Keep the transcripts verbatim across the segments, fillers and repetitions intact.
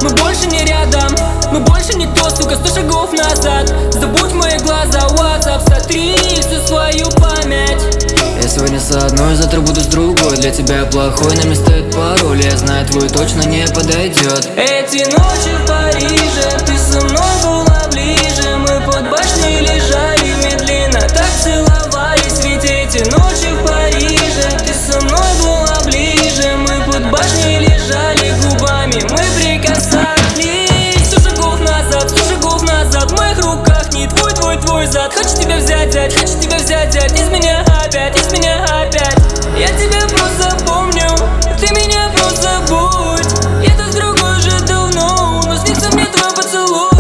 мы больше не рядом. Мы больше не то, сука, сто шагов назад. Забудь мои глаза, WhatsApp, сотри всю свою память. Я сегодня с одной, завтра буду с другой. Для тебя плохой, на место стоит пароль. Я знаю, твой точно не подойдет. Эти ночи в Париже, ты со мной была ближе. Мы под башней лежали, медленно так целовались. Ведь эти ночи в Париже, ты со мной была ближе. Мы под башней лежали, губами мы прикасались. Сто шагов назад, сто шагов назад. В моих руках не твой, твой, твой зад. Хочу тебя взять, взять, хочу тебя взять, взять. Из меня опять, из меня опять. Я тебя просто помню, ты меня просто забудь. Я-то с другой уже давно, но снится мне твой поцелуй.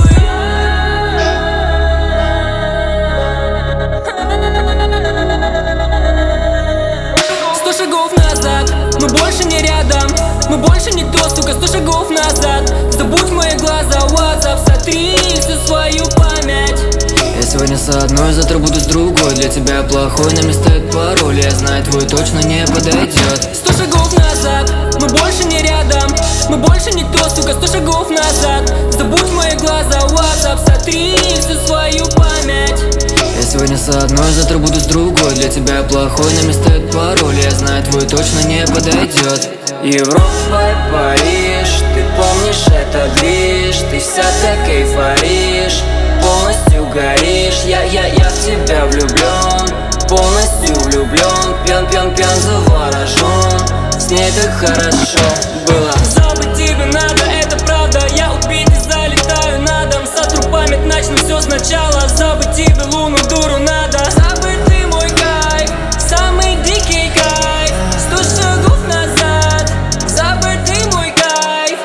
Сто шагов назад, мы больше не рядом. Мы больше не то, сука, сто шагов назад. Забудь мои глаза, WhatsApp, сотри всю свою память. Я сегодня с одной, завтра буду с другой. Для тебя плохой, на место стоит пароль. Я знаю, твой точно не подойдет. Сто шагов назад, мы больше не рядом. Мы больше не то, сука, сто шагов назад. Забудь мои глаза, WhatsApp, сотри всю свою память. Я сегодня с одной, завтра буду с другой. Для тебя плохой, на место стоит пароль. Я знаю, твой точно не подойдет. Европа и Париж, ты помнишь это движ. Ты вся так эйфоришь, полностью горишь. Я, я, я в тебя влюблен, полностью влюблен. Пьян, пьян, пьян, заворожен. С ней так хорошо было. Забыть тебе надо, это правда. Я убить и залетаю на дом. Сотру память, начну все сначала. Забыть тебе луну, дуру надо. Забыть ты мой кайф, самый дикий кайф. Сто шагов назад, забыть ты мой кайф.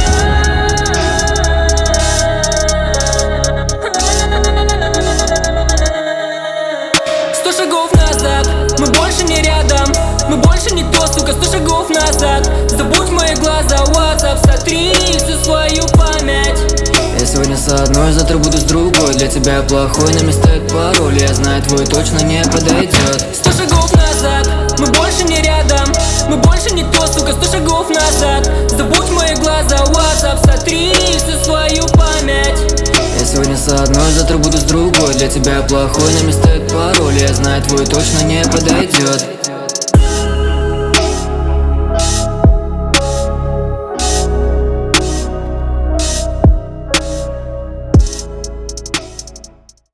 Сто шагов назад, мы больше не рядом. Мы больше не то, сука, сто шагов назад. Забудь мои глаза, WhatsApp, сотри всю свою память. Я сегодня с одной, завтра буду с другой. Для тебя плохой, на место стоит пароль. Я знаю, твой точно не подойдет. Сто шагов назад, мы больше не рядом. Мы больше не то, сука, сто шагов назад. Забудь мои глаза, WhatsApp, сотри всю свою память. Я сегодня с одной, завтра буду с другой. Для тебя плохой, на место стоит пароль. Я знаю, твой точно не подойдет.